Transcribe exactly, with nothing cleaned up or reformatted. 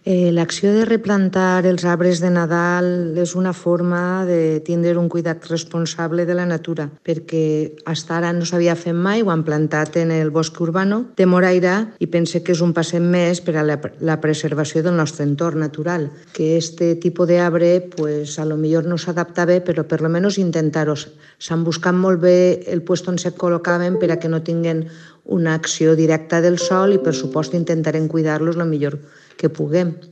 Eh, L'acció de replantar els arbres de Nadal és una forma de tindre un cuidat responsable de la natura, perquè fins ara no s'havia fet mai, ho han plantat en el bosc urbano de Moraira i pense que és un passet més per a la, la preservació del nostre entorn natural, que este tipus d'arbre pues, a lo millor no s'adapta bé, però per lo menos intentar-ho. S'han buscat molt bé el lloc on se col·locaven per a que no tinguin una acció directa del sol i, per supost, intentarem cuidar-los el millor que puguem.